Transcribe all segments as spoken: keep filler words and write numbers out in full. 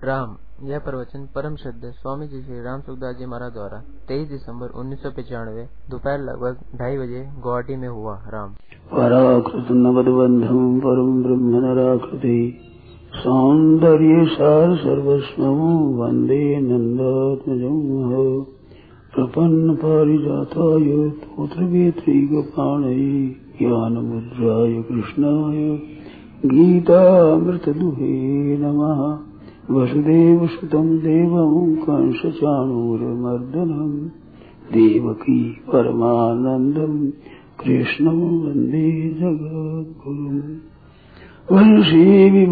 राम। यह प्रवचन परम श्रद्धेय स्वामी जी श्री राम सुखदास जी महाराज द्वारा तेईस दिसंबर उन्नीस सौ पचानवे दोपहर लगभग ढाई बजे गुवाहाटी में हुआ। राम। पराकृत नवदबंधम परम ब्रह्म नराकृति सौंदर्य सार सर्वस्वं वंदे नंदात्मजं प्रपन्न पारिजाताय तोत्र वेत्रिगपाणये ज्ञानमुद्राय कृष्णाय गीतामृतदुहे नमः। वसुदेवसुतं देवं कंसचाणूरमर्दनं देवकी परमानन्दं कृष्णं वन्दे जगद्गुरुम्। वंशी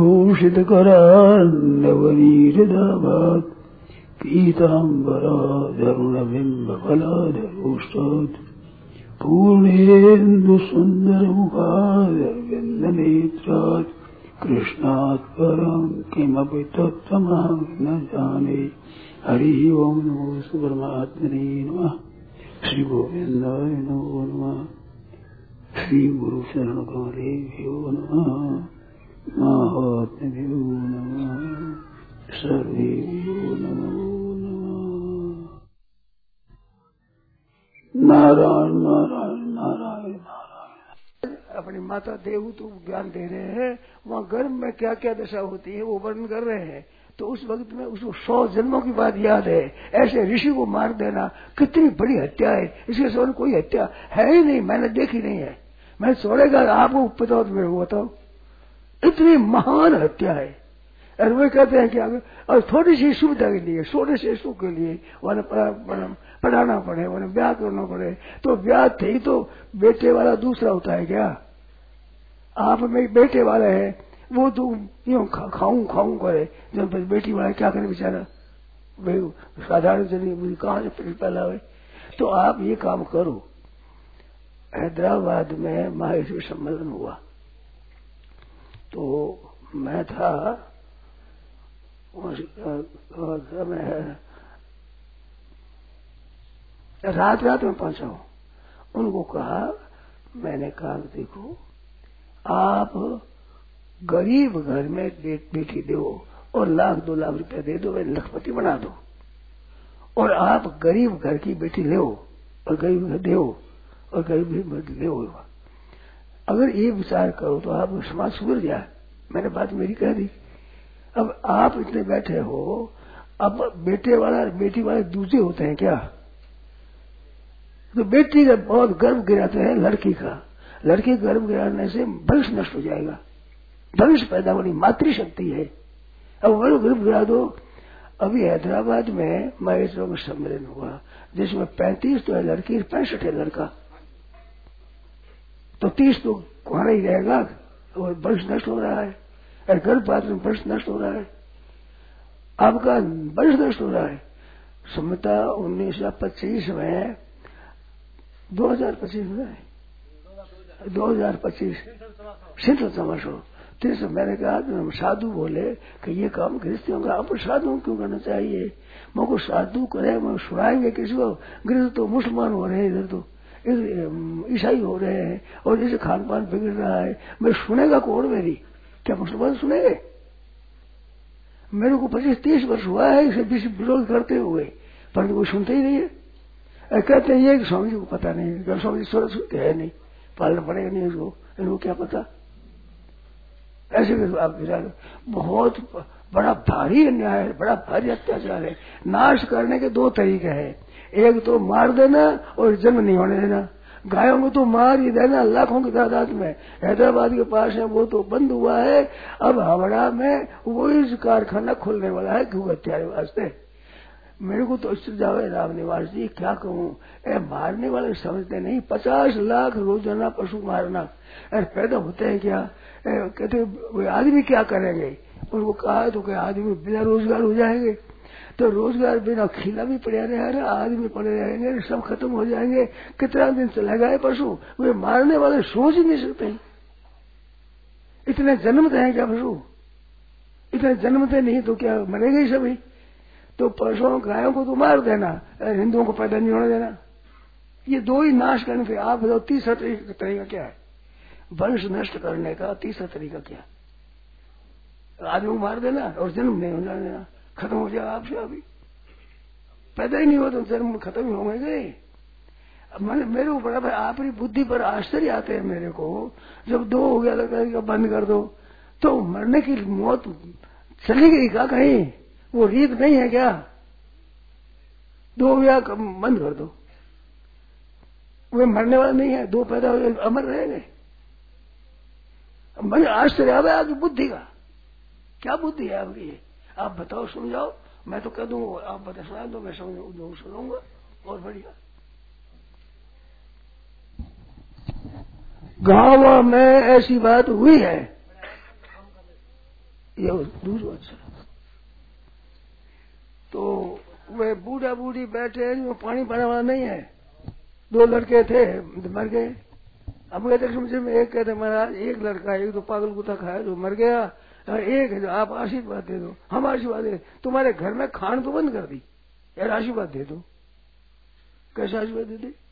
विभूषितकरान्नवनीरदाभात् पीताम्बराधरुणबिम्बफलाधरोष्टात् पूर्णेन्दुसुन्दरमुखारविन्दनेत्रात् कृष्णात् परं किमपि तत्त्वमहं न जाने। हरि ओं नमो परमात्मने नमः। श्री गोविन्दाय नमो नमः। श्री गुरु शरण कमलेभ्यो नमः। महात्म्यो नमः। सर्वेभ्यो नमो नमः। नारायण नारायण नारायण नारायण। अपनी माता देवहूति को ज्ञान दे रहे हैं, वहाँ गर्भ में क्या क्या दशा होती है वो वर्णन कर रहे हैं। तो उस वक्त में उसको सौ जन्मों की बात याद है। ऐसे ऋषि को मार देना कितनी बड़ी हत्या है। इसके समान कोई हत्या है ही नहीं, मैंने देखी नहीं है। मैं छोड़ेगा आपको बताओ तो मेरे को बताओ, इतनी महान हत्या है। और वे कहते हैं कि और थोड़ी सी सुविधा के लिए, थोड़े से सुख के लिए उन्हें पढ़ाना पड़े, उन्हें ब्याह करना पड़े। तो ब्याह थे तो बेटे वाला दूसरा होता है क्या? आप में बेटे वाला है वो तो यूं खाऊं खाऊं करे, जब बेटी वाला क्या करे बेचारा, साधारण चलिए मुझे कहाँ से पहला है। तो आप ये काम करो। हैदराबाद में महावीर सम्मेलन हुआ तो मैं था मैं रात रात में पहुंचा हूं। उनको कहा, मैंने कहा देखो आप गरीब घर में बेटी दो और लाख दो लाख रुपया दे दो, लखपति बना दो। और आप गरीब घर की बेटी ले और गरीब घर दो और गरीब घर ले। अगर ये विचार करो तो आप समाज सुधर जाए। मैंने बात मेरी कह दी। अब आप इतने बैठे हो, अब बेटे वाला बेटी वाले दूसरे होते हैं क्या? तो बेटी का बहुत गर्भ गिराते हैं लड़की का। लड़की गर्भ गिराने से वंश नष्ट हो जाएगा। वंश पैदा होनी मातृशक्ति है। अब वो गर्भ गिरा दो। अभी हैदराबाद में महेश्वर का सम्मेलन हुआ जिसमें पैंतीस तो है लड़की, पैंसठ है लड़का। तो तीस तो वहां ही रहेगा और वंश नष्ट हो रहा है। और गर्भपात में वंश नष्ट हो रहा है, आपका वंश नष्ट हो रहा है। सम्मता उन्नीस सौ पच्चीस में दो हजार पच्चीस में दो हजार पच्चीस सिंथ समझो तीस मैंने कहा तो साधु बोले कि ये काम गृहस्थियों का, आप साधुओं क्यों करना चाहिए? मुझको साधु करे, मैं सुनाएंगे किसी को? गृहस्थ तो मुसलमान हो रहे हैं, इधर तो ईसाई हो रहे हैं और जैसे खान पान बिगड़ रहा है। मैं सुनेगा कौन मेरी? क्या मुसलमान सुनेंगे? मेरे को पच्चीस तीस वर्ष हुआ है इसे विरोध करते हुए, परंतु कोई सुनते ही नहीं है। कहते हैं ये कि स्वामी जी को पता नहीं, स्वामी जी सोलह सुनते है नहीं, पालना पड़ेगा नहीं इसको, इनको क्या पता। ऐसे आप बहुत बड़ा भारी अन्याय है, बड़ा भारी अत्याचार है। नाश करने के दो तरीके हैं, एक तो मार देना और जन्म नहीं होने देना। गायों को तो मार ही देना लाखों की तादाद में। हैदराबाद के पास है वो तो बंद हुआ है। अब हावड़ा में वो इस कारखाना खुलने वाला है क्यों हत्यारे वास्ते। मेरे को तो जावे राम निवास जी क्या कहूँ, मारने वाले समझते नहीं। पचास लाख रोजाना पशु मारना और पैदा होते हैं क्या? ए, कहते वो आदमी क्या करेंगे? उनको कहा तो क्या आदमी बिना रोजगार हो जाएंगे। तो रोजगार बिना खिला भी पड़े रहेगा, आदमी पड़े रहेंगे, सब खत्म हो जाएंगे। कितना दिन चलेगा ये पशु? वे मारने वाले सोच ही नहीं सकते। इतने जन्मते हैं क्या पशु? इतने जन्मते नहीं तो क्या मरेंगे ही सभी। तो पशुओं गायों को तो मार देना, हिंदुओं को पैदा नहीं होने देना। ये दो ही नाश करने थे। आप बताओ तीसरा तरीका क्या है? वंश नष्ट करने का तीसरा तरीका क्या? आदमी को मार देना और जन्म नहीं होने देना। खत्म हो जाए आपसे। अभी पैदा ही नहीं हो तो जन्म खत्म ही होंगे गए। अब मैंने मेरे को बड़ा भाई आपकी बुद्धि पर आश्चर्य आते हैं मेरे को। जब दो हो गया तो बंद कर दो, तो मरने की मौत चली गई क्या कहीं? वो रीत नहीं है क्या? दो हो गया बंद कर दो, वे मरने वाला नहीं है। दो पैदा हो गए अमर रहेंगे। मुझे आश्चर्य आ गया आपकी बुद्धि का। क्या बुद्धि है आपकी? आप बताओ, समझाओ। मैं तो कह दूं आप बता सुना दो, मैं समझ सुनूंगा। और बढ़िया गांव में ऐसी बात हुई है, ये दूसरा। अच्छा, तो वे बूढ़ा बूढ़ी बैठे हैं, जो पानी पाने वाला नहीं है। दो लड़के थे, मर गए। अब कहते समझे में एक कहते महाराज एक लड़का, एक तो पागल कुत्ता खाया जो मर गया, और एक है जो आप आशीर्वाद दे दो। हम आशीर्वाद दे, तुम्हारे घर में खान तो बंद कर दी यार, आशीर्वाद दे दो। कैसे आशीर्वाद दे दे?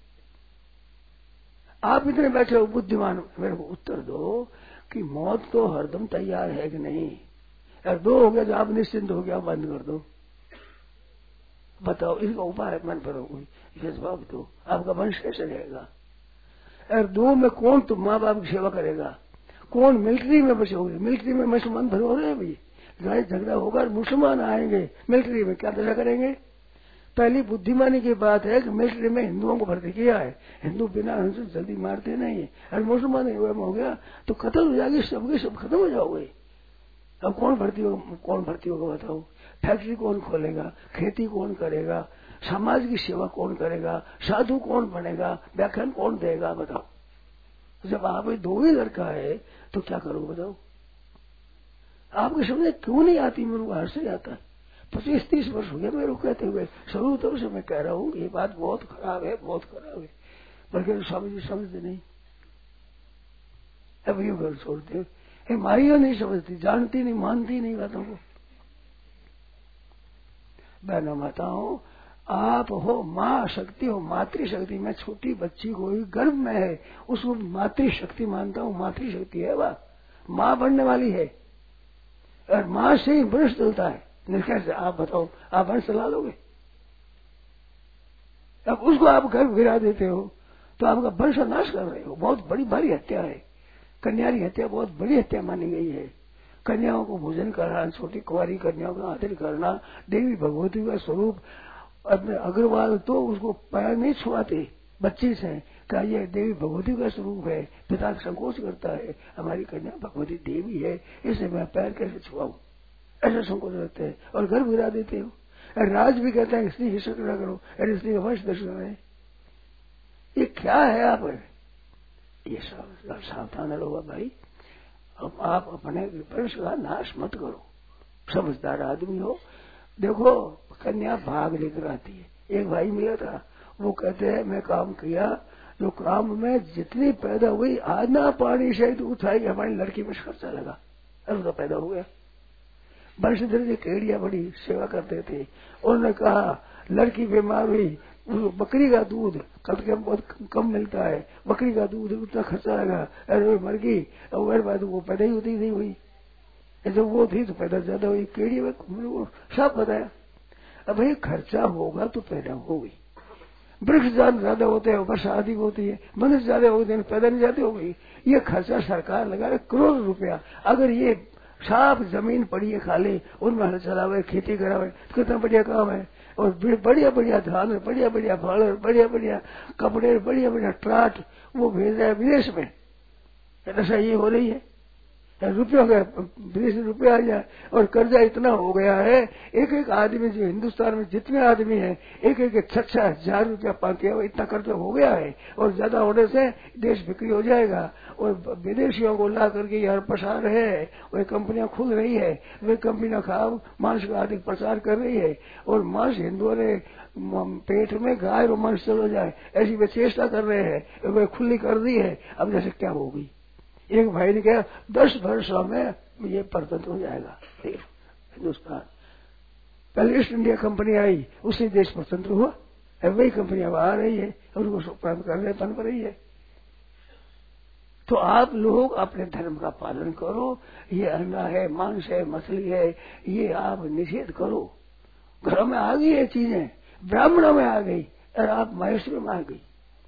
आप इतने बैठे हो बुद्धिमान, मेरे को उत्तर दो कि मौत तो हरदम तैयार है कि नहीं? यार दो हो गया तो आप निश्चिंत हो गया, बंद कर दो। बताओ इसका उपाय मन पर कोई इसे जवाब दो। आपका वंश कैसे रहेगा? यार दो में कौन तुम माँ बाप की सेवा करेगा? कौन मिलिट्री में बचोगे? मिलिट्री में मुसलमान भरे हो रहे हैं भाई, लड़ाई झगड़ा होगा, मुसलमान आएंगे मिलिट्री में, क्या दशा करेंगे? पहली बुद्धिमानी की बात है कि मिलिट्री में हिंदुओं को भर्ती किया है। हिंदू बिना हिंदू जल्दी मारते नहीं है। अगर मुसलमान हो गया तो खत्म हो जाएगी, सबके सब खत्म हो जाओगे। अब कौन भर्ती होगा? कौन भर्ती होगा बताओ? फैक्ट्री कौन खोलेगा? खेती कौन करेगा? समाज की सेवा कौन करेगा? साधु कौन बनेगा? व्याख्यान कौन देगा? बताओ। जब आप दो ही लड़का है तो क्या करोगे बताओ? आपकी समझ क्यों नहीं आती? मेरे को हर्ष से आता है। पच्चीस तीस वर्ष हो गया मेरे को कहते हुए, शुरू तब से मैं कह रहा हूँ ये बात बहुत खराब है, बहुत खराब है, बल्कि स्वामी जी समझते नहीं। अब ये घर छोड़ते, मारिया नहीं समझती, जानती नहीं, मानती नहीं बातों को। बहनों माताओं, आप हो माँ शक्ति, हो मातृशक्ति। मैं छोटी बच्ची को ही गर्भ में है उसको मातृशक्ति मानता हूँ। मातृशक्ति है वह, माँ बनने वाली है, और माँ से ही वंश चलता है। निष्कर्ष आप बताओ, आप वंश चला लोगे? अब उसको आप गर्भ गिरा देते हो तो आपका वंश नाश कर रहे हो। बहुत बड़ी भारी हत्या है। कन्यारी हत्या बहुत बड़ी हत्या मानी गई है। कन्याओं को भोजन कराना, छोटी कुंवारी कन्याओं का आदर करना, देवी भगवती का स्वरूप। अपने अग्रवाल तो उसको पैर नहीं छुआते बच्चे से, क्या ये देवी भगवती का स्वरूप है? पिता संकोच करता है, हमारी कन्या भगवती देवी है, इसे मैं पैर कैसे छुआऊं? ऐसा संकोच रहते हैं और गर्भ गिरा देते हो। राज भी कहता है स्त्री हिस्सा न करो, अरे स्त्री का वंश दर्शन है। ये क्या है? आप ये सावधान रहो भाई। अब आप अपने वंश का नाश मत करो। समझदार आदमी हो। देखो कन्या भाग लेकर आती है। एक भाई मिला था, वो कहते हैं मैं काम किया, जो काम में जितनी पैदा हुई आधा पानी से तो उठाई, हमारी लड़की में खर्चा लगा, अरे तो पैदा हो गया। बंशीधर जी केड़िया बड़ी सेवा करते थे। उन्होंने कहा लड़की बीमार हुई, बकरी का दूध कल के बहुत कम मिलता है, बकरी का दूध उतना खर्चा लगा, अरे मर गई। और बाद वो पैदा ही होती नहीं हुई, जब वो थी तो पैदा ज्यादा हुई। केड़ी में सब बताया। अब भाई खर्चा होगा तो पैदा होगी। वृक्ष ज्यादा होते हैं, वर्षा अधिक होती है, मनुष्य ज्यादा होते हैं, पैदा नहीं जाते हो गई। ये खर्चा सरकार लगा रहे करोड़ रुपया। अगर ये साफ जमीन पड़ी है खाली, उनमें हल चलावे, खेती करावे, तो कितना बढ़िया काम है। और बढ़िया बढ़िया धान, बढ़िया बढ़िया फल, बढ़िया बढ़िया कपड़े, बढ़िया बढ़िया ट्राट वो भेज रहे हैं विदेश में। ऐसा ये हो रही है, रुपयों का विदेश में रुपया आ जाए। और कर्जा इतना हो गया है, एक एक आदमी जो हिंदुस्तान में जितने आदमी हैं, एक एक छह छह हजार रुपया पाते हैं, इतना कर्जा हो गया है। और ज्यादा होने से देश बिक्री हो जाएगा। और विदेशियों को ला करके यहाँ पसार है, वही कंपनियां खुल रही है, वे कंपनियां खाओ मांस का अधिक प्रचार कर रही है। और मांस हिंदुओं ने पेट में गाय और मांस चलो जाए ऐसी वे चेष्टा कर रहे हैं, वे खुली कर दी है। अब जैसे क्या होगी? एक भाई ने कहा दस वर्षों में ये परतंत्र हो जाएगा हिंदुस्तान। पहले ईस्ट इंडिया कंपनी आई, उसी देश परतंत्र हुआ, वही कंपनी अब आ रही है और उसको प्राप्त करने पन पर रही है। तो आप लोग अपने धर्म का पालन करो। ये अंडा है, मांस है, मछली है, ये आप निषेध करो। घरों में आ गई ये चीजें, ब्राह्मणों में आ गई और आप महेश्वरों में आ गई।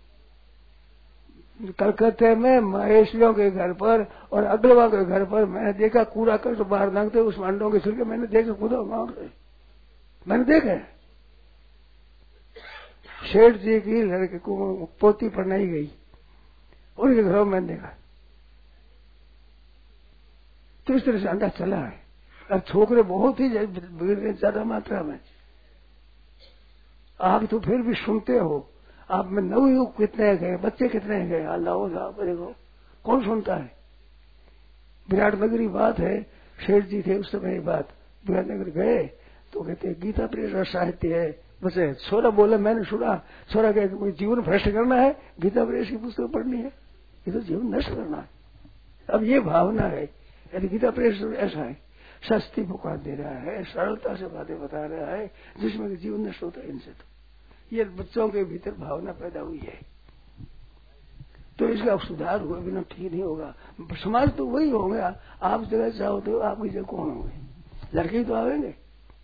कलकत्ते में महेश्वरों के घर पर और अग्रवा के घर पर मैंने देखा कूड़ा कर तो बाहर नागते उस अंडों के छिलके मैंने देखे खुदा मांग रहे, मैंने देखा। शेठ जी की लड़के को पोती पढ़ाई गई, उनके घरों में देखा। तो इस तरह से अंडा चला है। अब छोकरे बहुत ही बिगड़ गए ज्यादा मात्रा में। आप तो फिर भी सुनते हो, आप में नवयुग कितने गए, बच्चे कितने गए, अल्लाह साहब देखो कौन सुनता है। विराट नगरी बात है, शेठ जी थे उस समय बात, विराट नगर गए तो कहते गीता प्रेस साहित्य है। बस छोरा बोले मैंने सुना, छोरा कहे कोई जीवन भ्रष्ट करना है, गीता प्रेस की पुस्तक पढ़नी है, ये तो जीवन नष्ट करना है। अब ये भावना है, यदि गीता प्रेस ऐसा है, सस्ती बुका दे रहा है, सरलता से बातें बता रहा है, जिसमें जीवन नष्ट होता है इनसे। तो ये बच्चों के भीतर भावना पैदा हुई है, तो इसका सुधार हुए बिना ठीक नहीं होगा। समाज तो वही होंगे, आप जगह चाहो तो आपकी जगह कौन होंगे, लड़के तो आवेंगे।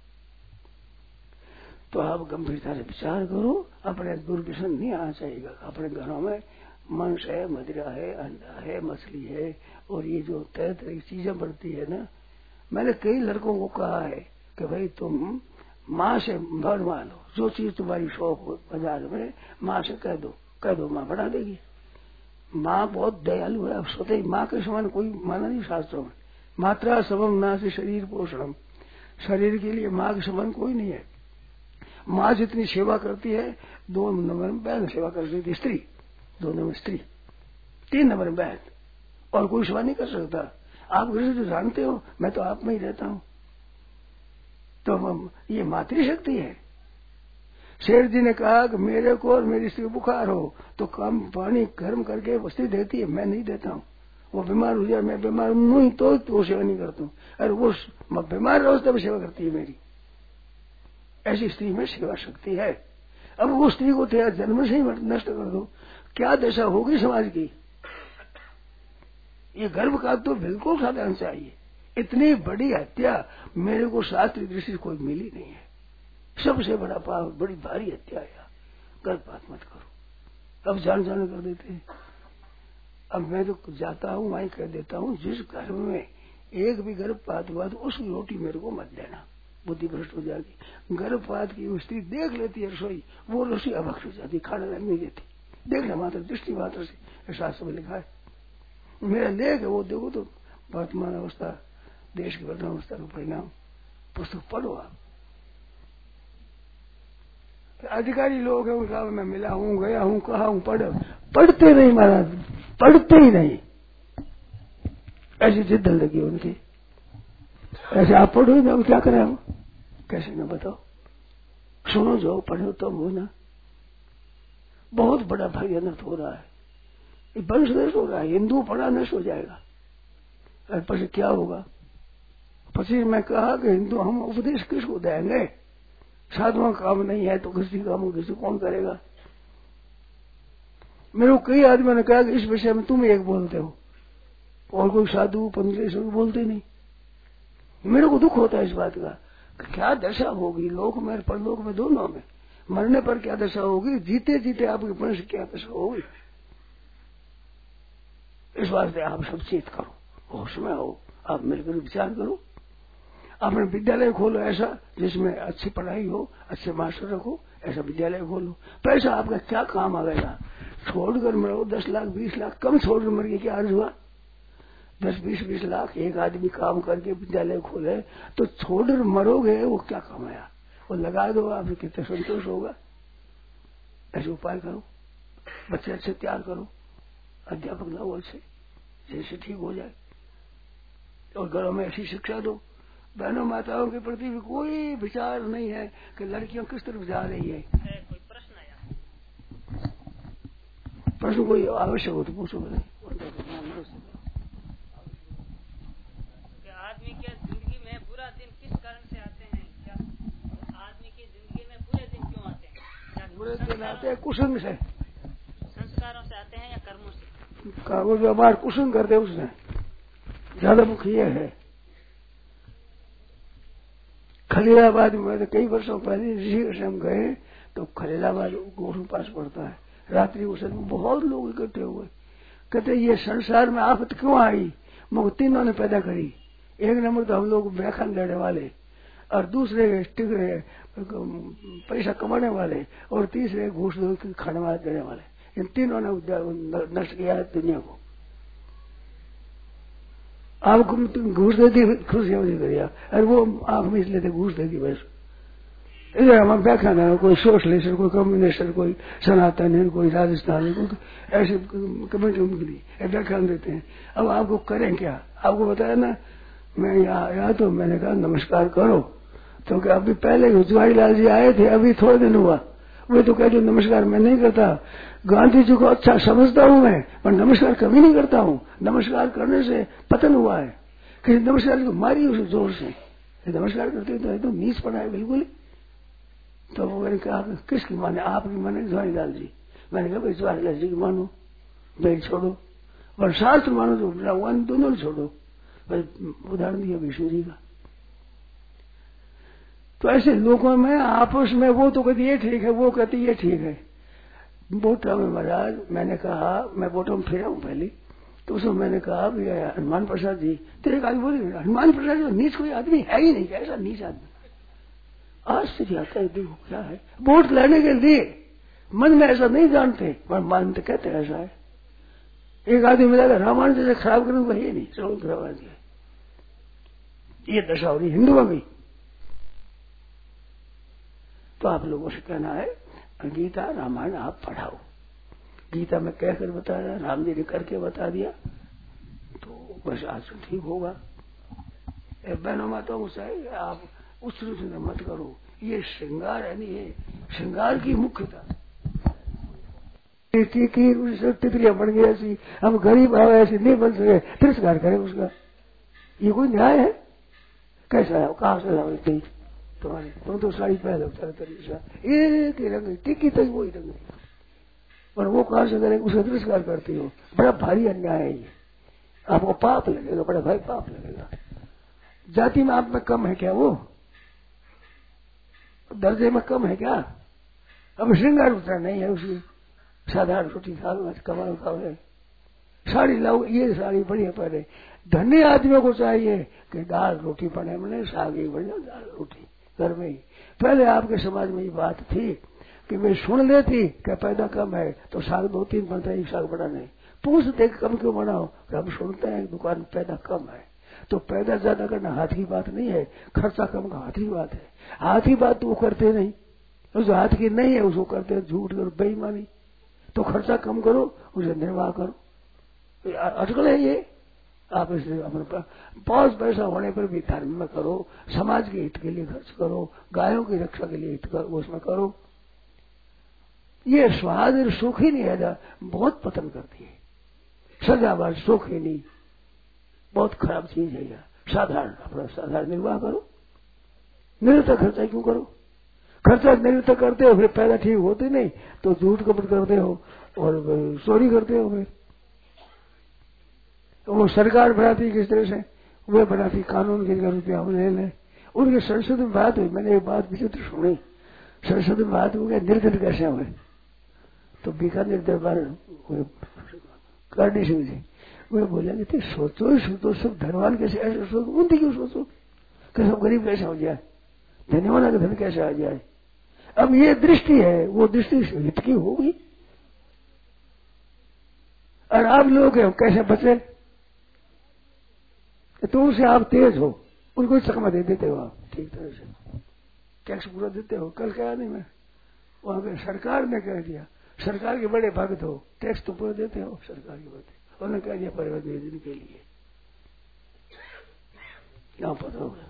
तो आप गंभीरता से विचार करो, अपने दुर्व्यसन नहीं आना चाहिए। अपने घरों में मांस है, मदिरा है, अंडा है, मछली है, और ये जो तरह तरह की चीजें बढ़ती है ना, मैंने कई लड़कों को कहा है कि भाई तुम माँ से बनवा लो, जो चीज तुम्हारी शौक हो बाजार में माँ से कह दो, कह दो माँ बना देगी। माँ बहुत दयालु है। अब सोते ही माँ के समान कोई माना नहीं शास्त्रों में। मात्रा समम ना से शरीर पोषणम, शरीर के लिए माँ के समान कोई नहीं है। माँ जितनी सेवा करती है, दो नंबर में बहन सेवा करती थी, स्त्री दो नंबर स्त्री, तीन नंबर में बहन, और कोई सेवा नहीं कर सकता। आप घर से जानते हो, मैं तो आप में ही रहता हूँ। तो ये मातृशक्ति है। शेर जी ने कहा कि मेरे को और मेरी स्त्री बुखार हो तो कम पानी गर्म करके वो स्त्री देती है, मैं नहीं देता हूँ। वो बीमार हो जाए, मैं बीमार नहीं तो, तो वो सेवा नहीं करता हूँ, अरे वो बीमार रहो तब सेवा करती है मेरी। ऐसी स्त्री में सेवा शक्ति है। अब वो स्त्री को जन्म से ही नष्ट कर दो, क्या दशा होगी समाज की। ये गर्भ का तो बिल्कुल साधन चाहिए। इतनी बड़ी हत्या मेरे को शास्त्रीय दृष्टि से कोई मिली नहीं है। सबसे बड़ा पाप, बड़ी भारी हत्या है। गर्भपात मत करो। अब जान जान कर देते हैं। अब मैं तो जाता हूँ वहीं कह देता हूँ, जिस घर में एक भी गर्भपात हुआ तो उसकी रोटी मेरे को मत देना, बुद्धि भ्रष्ट हो जाएगी। गर्भपात की स्त्री देख लेती है रसोई, वो रसोई अभक्त हो जाती, खाना नहीं देती, देखने मात्र दृष्टि मात्र से शास्त्र में लिखा है। मेरा लेख है वो देखो तो, वर्तमान अवस्था, देश की वर्तमान अवस्था का परिणाम पुस्तक पढ़ो आप। अधिकारी लोग हैं, उनका मैं मिला हूँ, गया हूँ, कहा हूँ, पढ़ पढ़ते नहीं महाराज, पढ़ते ही नहीं। ऐसी जिद लगी उनकी। ऐसे आप पढ़ो ना, अब क्या करें हम, कैसे ना बताओ। सुनो जो पढ़ो तो हो ना। बहुत बड़ा भारी अनर्थ हो रहा है, वंश नष्ट हो रहा है। हिंदू पढ़ा नष्ट हो जाएगा, और પછી क्या होगा। પછી मैं कहा कि हिंदू हम उपदेश किसको देंगे, साधुओं का काम नहीं है तो किसी काम किसी कौन करेगा। मेरे को कई आदमी ने कहा कि इस विषय में तुम एक बोलते हो और कोई साधु पंडित बोलते नहीं। मेरे को दुख होता है इस बात का, क्या दशा होगी लोक में परलोक में दोनों में। मरने पर क्या दशा होगी, जीते जीते आपके वंश क्या दशा होगी। इस वास्ते आप सब चेत करो, होश में हो, आप मिलकर विचार करो। अपने विद्यालय खोलो ऐसा जिसमें अच्छी पढ़ाई हो, अच्छे मास्टर रखो, ऐसा विद्यालय खोलो। पैसा आपका क्या काम आएगा। छोड़कर मरो, दस लाख बीस लाख कम छोड़कर मर गए, क्या अर्ज हुआ। दस बीस बीस लाख एक आदमी काम करके विद्यालय खोले तो छोड़कर मरोगे, वो क्या कमाया। वो लगा दो, आप कितना संतोष होगा। ऐसे उपाय करो, बच्चे अच्छे तैयार करो, अध्यापक लाओ अच्छे, जैसे ठीक हो जाए। और घरों में ऐसी शिक्षा दो। बहनों माताओं के प्रति भी कोई विचार नहीं है कि लड़कियां किस तरफ जा रही है। कोई प्रश्न आया, प्रश्न कोई आवश्यक हो तो पूछो। नहीं आदमी के जिंदगी में बुरा दिन किस कारण से आते हैं, क्या आदमी की जिंदगी में बुरे दिन क्यों आते हैं। बुरे दिन आते हैं कुसंग से, संस्कारों से आते हैं या कर्मों से। कागज बार कुशन कर दे उसने, ज्यादा मुख ये है। खलीलाबाद में तो कई वर्षों पहले ऋषिकेश हम गए तो खलीलाबाद गोरू पास पड़ता है, रात्रि उस बहुत लोग इकट्ठे हुए। कहते ये संसार में आफत क्यों आई? मुझे तीनों ने पैदा करी। एक नंबर तो हम लोग व्याख्यान देने वाले, और दूसरे टिकरे पैसा कमाने वाले, और तीसरे घूस खाने वाले देने वाले। इन तीनों ने नष्ट किया है दुनिया को। आपको घूस दे दी, खुशी करिया, और वो आंख में इसलिए थे घूस दे दी बस। इधर हमारा व्याख्यान है, कोई सोशलिस्ट, कोई कम्युनिस्ट, कोई सनातन है, कोई राजस्थानी, कोई ऐसे कमेटी उनकी व्याख्यान देते हैं। अब आपको करें क्या? आपको बताया ना, मैं यहाँ आया तो मैंने कहा नमस्कार करो, तो क्या अभी पहले जवाहरलाल जी आए थे, अभी थोड़े दिन हुआ, वे तो कहते नमस्कार मैं नहीं करता। गांधी जी को अच्छा समझता हूं मैं, पर नमस्कार कभी नहीं करता हूं। नमस्कार करने से पतन हुआ है, कि नमस्कार को मारी उसे जोर से, नमस्कार करते तो, तो नीच पड़ा है बिल्कुल। तो वो मैंने कहा किसकी माने? आपकी माने जवाहरलाल जी। मैंने कहा भाई जवाहरलाल जी की मानो, बेल छोड़ो, और शास्त्र मानो तो भगवान दोनों छोड़ो। भाई उदाहरण दिया विष्णु जी का। तो ऐसे लोगों में आपस में वो तो कहती ये ठीक है, वो कहती ये ठीक है। बोटा में महाराज मैंने कहा, मैं बोटा में फिरा हूँ पहले, तो उसमें मैंने कहा भैया हनुमान प्रसाद जी, तेरे आदमी बोले हनुमान प्रसाद जी नीच कोई आदमी है ही नहीं, कैसा नीच आदमी? आश्चर्य आता है, देखो क्या है। वोट लेने के लिए मन में ऐसा नहीं जानते, पर मन तो कहते ऐसा है। एक आदमी मिलेगा रामायण जैसे खराब करने को है नहीं, चलो खराब है। ये दशा हो रही हिंदुओं में। तो आप लोगों से कहना है गीता रामायण आप पढ़ाओ। गीता में कहकर बताया, राम जी ने करके बता दिया, तो बस आज ठीक होगा। बहनों माताओं को चाहिए आप उस रूप से मत करो। ये श्रृंगार है नहीं, ये श्रृंगार की मुख्यता। तितलियां बन गई ऐसी, हम गरीब आए ऐसी नहीं बन सके, तिरस्कार करें उसका। ये कोई न्याय है? कैसा है? कहाँ से लाओ इतनी तुम्हारी? तुम तो साड़ी पहले एक ही रंग, टिकी तो वही रंग, पर वो कहाँ से करें? उसका तिरस्कार करती हो। बड़ा भारी अन्याय है ये, आपको पाप लगेगा, बड़ा भाई पाप लगेगा। जाति में आप में कम है क्या? वो दर्जे में कम है क्या? अब श्रृंगार उतना नहीं है उसकी, साधारण रोटी खा लो, कमाल खाओ, साड़ी लाओ, ये साड़ी बढ़िया पहले। धन्य आदमियों को चाहिए कि दाल रोटी बने, मैंने साग ही बने, दाल रोटी घर में ही। पहले आपके समाज में ये बात थी कि मैं सुन लेती कि पैदा कम है तो साग दो तीन बनता है, एक साग बड़ा नहीं। पूछते कम क्यों बनाओ? तो हम सुनते हैं दुकान पैदा कम है। तो पैदा ज्यादा करना हाथ की बात नहीं है, खर्चा कम का हाथ की बात है। हाथ की बात तो वो करते नहीं, जो हाथ की नहीं है उसको करते हैं झूठ और बेईमानी। तो खर्चा कम करो, उसे निर्वाह करो। अटकल है ये। आप इसलिए अपने पास पैसा होने पर भी धर्म में करो, समाज के हित के लिए खर्च करो, गायों की रक्षा के लिए हित करो, उसमें करो। ये स्वाद और सुख ही नहीं है, बहुत पतन करती है। सजावट सुख ही नहीं, बहुत खराब चीज है यह। साधारण अपना साधारण निर्वाह करो, निरंतर खर्चा क्यों करो? खर्चा निरंतर करते हो फिर पैदा ठीक होते नहीं, तो झूठ कपट करते हो और चोरी करते हो। फिर तो वो सरकार बनाती किस तरह से? वे बनाती कानून के लिए रुपया हम ले लें। उनके संसद में बात हुई, मैंने एक बात विचित्र सुनी। संसद में बात हो गया निर्धन कैसे हुए, तो बीकानेर दरबार करनी सिंह जी वे बोले थे सोचो ही सोचो, सब धनवान कैसे ऐसे सोचो, उनकी क्यों सोचो कि सब गरीब कैसे हो जाए, धनवान का धन कैसे आ जाए। अब ये दृष्टि है, वो दृष्टि हित की होगी। और आप लोग कैसे बचे? तो उनसे आप तेज हो, उनको चकमा दे देते हो आप ठीक तरह से, टैक्स पूरा देते हो। कल क्या नहीं मैं वहां पे सरकार ने कह दिया, सरकार के बड़े भक्त हो, टैक्स तो पूरा देते हो सरकार के भक्त। उन्होंने कह दिया परिवार भेजने के लिए, क्या पता होगा?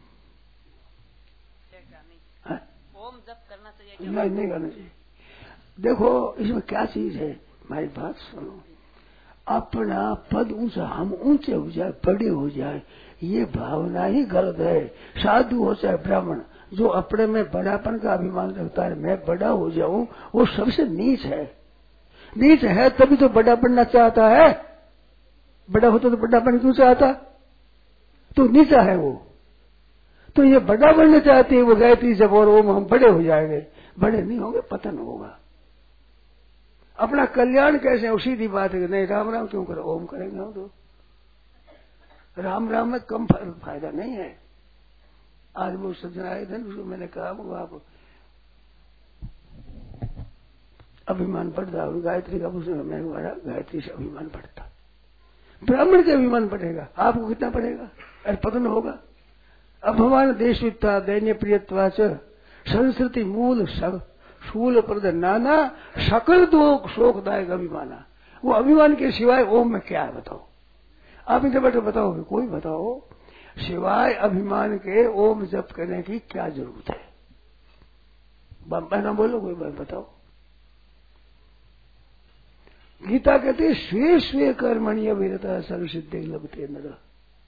ओम जप करना चाहिए? नहीं, नहीं करना चाहिए। देखो इसमें क्या चीज है, हमारी बात सुनो। अपना पद ऊंचा, हम ऊंचे हो जाए, बड़े हो जाए, ये भावना ही गलत है। साधु हो चाहे ब्राह्मण, जो अपने में बड़ापन का अभिमान रखता है, मैं बड़ा हो जाऊं, वो सबसे नीच है। नीच है तभी तो बड़ा बनना चाहता है। बड़ा होता तो बड़ा बन क्यों चाहता? तो नीचा है वो। तो ये बड़ा बनना चाहती है वो गायत्री जब और ओम हम बड़े हो जाएंगे। बड़े नहीं होंगे, पतन होगा। अपना कल्याण कैसे हो? सीधी बात है। नहीं राम राम क्यों करो, ओम करेंगे हम तो। राम राम में कम फायदा नहीं है। आज वो सज्जन आए थे, उसको मैंने कहा वो आप अभिमान बढ़ता है गायत्री का। उसने मैंने बोला गायत्री से अभिमान बढ़ता, ब्राह्मण के अभिमान बढ़ेगा, आपको कितना बढ़ेगा? अरे पतन होगा। अब हमारे देश वित्ता दैन्य प्रियत्वा संस्कृति मूल शूल प्रद नाना सकल दो शोकदायक अभिमाना। वो अभिमान के सिवाय ओम में क्या है बताओ? आप इधर बैठे बताओ, कोई बताओ सिवाय अभिमान के ओम जप करने की क्या जरूरत है? बहना बोलो, कोई बात बताओ। गीता कहते स्वे स्वे कर्मणि अभिरता सर्वसिद्धि लभते नर।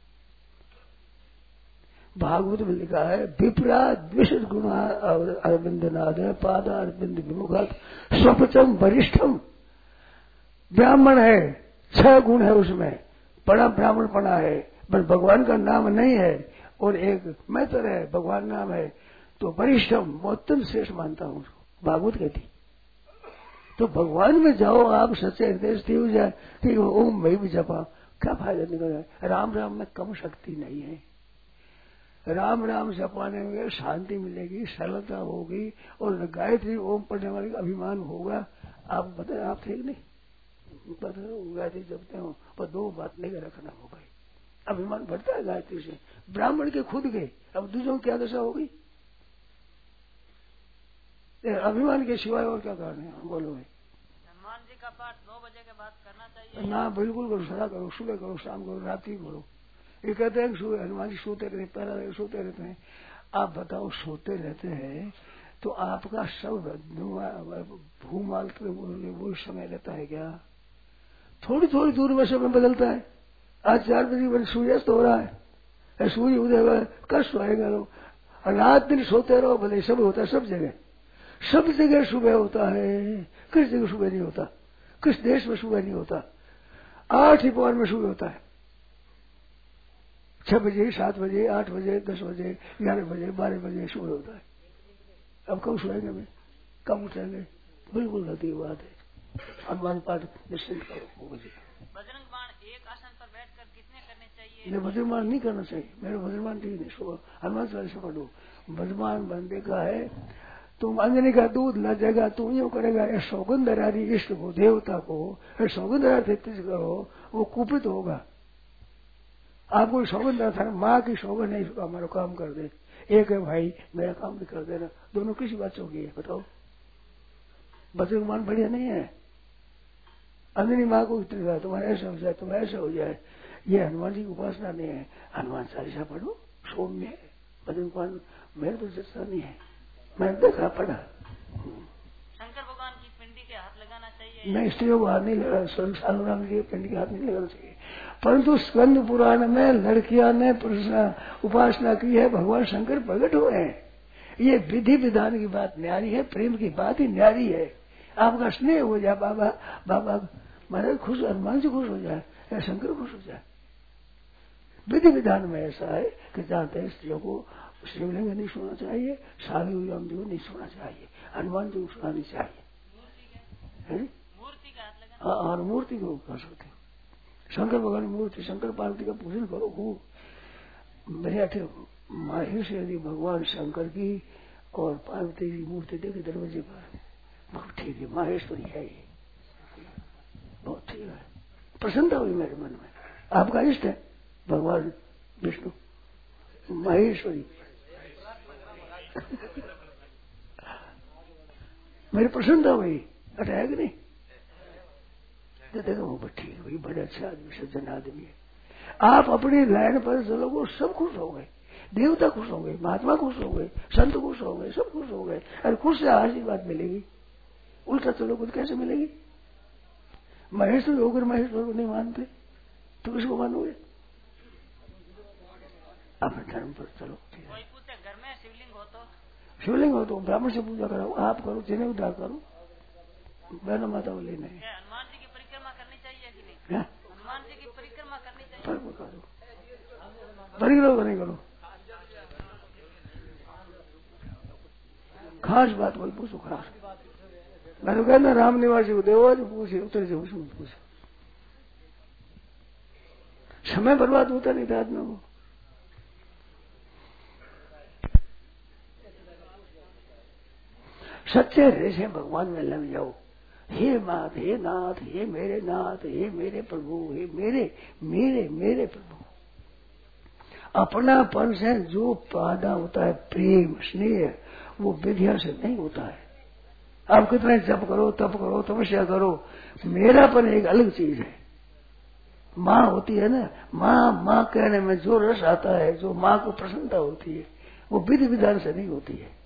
भागवत में लिखा है विप्रा द्विषद गुणा अरविंदनाद पादा अरविंद विमुखात स्वपचम वरिष्ठम। ब्राह्मण है, छह गुण है उसमें, बड़ा ब्राह्मण पड़ा है, पर भगवान का नाम नहीं है, और एक मैत्र है, भगवान नाम है, तो वरिष्ठम उत्तम श्रेष्ठ मानता हूं उसको। भागवत कहती तो भगवान में जाओ आप सच्चे हृदय से हो जाए, ठीक ओम भाई भी जपा, क्या फायदा निकल जाए? राम राम में कम शक्ति नहीं है। राम राम जपाने में शांति मिलेगी, सरलता होगी, और गायत्री ओम पढ़ने वाले का अभिमान होगा। आप बताए आप ठीक नहीं गायत्री जपते हो, पर दो बात नहीं रखना हो भाई। अभिमान बढ़ता है गायत्री से, ब्राह्मण के खुद के, अब दूसरों की क्या दशा होगी? अभिमान के सिवाय और क्या कारण है? बोलो भाई। हनुमान जी का पाठ नौ बजे के बाद करना चाहिए ना? बिल्कुल करो, सदा करो, सुबह करो, शाम करो, रात्रि करो। ये कहते हैं सुबह हनुमान जी सोते रहते, पहला सोते रहते हैं। आप बताओ सोते रहते हैं तो आपका सब भूमाल वो समय रहता है क्या? थोड़ी थोड़ी दूर में समय बदलता है। आज चार बजे सूर्यास्त हो रहा है, सूर्य उदय हुआ है, कष्ट आएगा लोग। रात दिन सोते रहो, भले सब होता है, सब जगह सब जगह सुबह होता है। किस जगह सुबह नहीं होता? किस देश में सुबह नहीं होता? आठ ही पौर में सुबह होता है। छह बजे, सात बजे, आठ बजे, दस बजे, ग्यारह बजे, बारह बजे सुबह होता है। अब कब सोएंगे में? कब उठेंगे? बिल्कुल गलती बात है। हनुमान पाठ निश्चिंत करो। बजरंग बाण एक आसन पर बैठकर कितने करने चाहिए? बजरंग बाण नहीं करना चाहिए। मेरे बजरंग बाण ठीक नहीं, सुबह हनुमान चालीसा पढ़ो। बजरंग बंदे का है, तुम अंजनी का दूध ला जाएगा, तुम यूं करेगा, ये सौगंध रारी इष्ट को, देवता को सौगंध रारी करो, वो कुपित होगा। आपको सौगंध था, माँ की सौगंध नहीं, हमारा काम कर दे। एक है भाई मेरा काम भी कर देना, दोनों किसी बात होगी बताओ? बजरंग बाण बढ़िया नहीं है। अंजनी माँ को इतना तुम्हारा ऐसा हो जाए, तुम्हारा ऐसा हो जाए, ये हनुमान जी की उपासना नहीं है। हनुमान चालीसा पढ़ो, सौम्य है। बजरंग बाण मेरे तो जैसा नहीं है, मैंने देखा पढ़ा। शंकर भगवान की पिंडी के हाथ लगाना चाहिए? नहीं, स्त्रियों को हाथ नहीं लगाना, स्वयं की पिंडी के हाथ नहीं लगाना चाहिए। परंतु स्कंद पुराण में लड़कियां ने उपासना की है, भगवान शंकर प्रकट हुए हैं। ये विधि विधान की बात न्यारी है, प्रेम की बात ही न्यारी है। आपका स्नेह हो जाए, बाबा बाबा महाराज खुश, हनुमान जी खुश हो जाए या शंकर खुश हो जाए। विधि विधान में ऐसा है कि जानते हैं स्त्रियों को शिवलिंग नहीं सोना चाहिए, साधु राम जी को नहीं सोना चाहिए, हनुमान जी को सोना नहीं चाहिए। मूर्ति का हाथ लगाना? और मूर्ति को कर सकते हो। शंकर भगवान मूर्ति, शंकर पार्वती का पूजन करो खूब। मेरे अठे माहेश्वरी भगवान शंकर की और पार्वती की मूर्ति देखे दरवाजे पर, बहुत ठीक है, माहेश्वरी है ये, बहुत ठीक है। प्रसन्नता हुई मेरे मन में। आपका इष्ट है भगवान विष्णु माहेश्वरी मेरी प्रसन्नता हुई, अटैक नहीं तो देखो वो ठीक भाई, बड़े अच्छा आदमी, सज्जन आदमी है। आप अपनी लाइन पर चलोगे, सब खुश हो गए, देवता खुश हो गए, महात्मा खुश हो गए, संत खुश हो गए, सब खुश हो गए। और खुश से आशीर्वाद मिलेगी। उल्टा चलोगे तो कैसे मिलेगी? महेश्वर होकर महेश्वर को नहीं मानते तो किसको मानोगे? अपने धर्म पर चलो। कोई पूछे घर में शिवलिंग हो तो? शिवलिंग हो तो ब्राह्मण से पूजा कराओ, आप करो, जिन्हें उद्धार करो। बहनों माताओं लेने हनुमान जी की परिक्रमा करनी चाहिए कि नहीं? हनुमान जी की परिक्रमा करनी चाहिए? परिक्रमा नहीं करो। खास बात कोई पूछो खास। मैं तो कहना राम निवासी को देवो जो पूछे उतरे से उसमें पूछे। समय बर्बाद होता नहीं था आदमी को। सच्चे रहस्य भगवान में लग जाओ। हे मात, हे नाथ, हे मेरे नाथ, हे मेरे प्रभु, हे मेरे मेरे मेरे प्रभु। अपनापन से जो पैदा होता है प्रेम स्नेह, वो विद्या से नहीं होता है। आप कितने जप करो, तप करो, तपस्या करो, मेरापन एक अलग चीज है। माँ होती है ना, माँ माँ कहने में जो रस आता है, जो माँ को प्रसन्नता होती है, वो विधि विधान से नहीं होती है।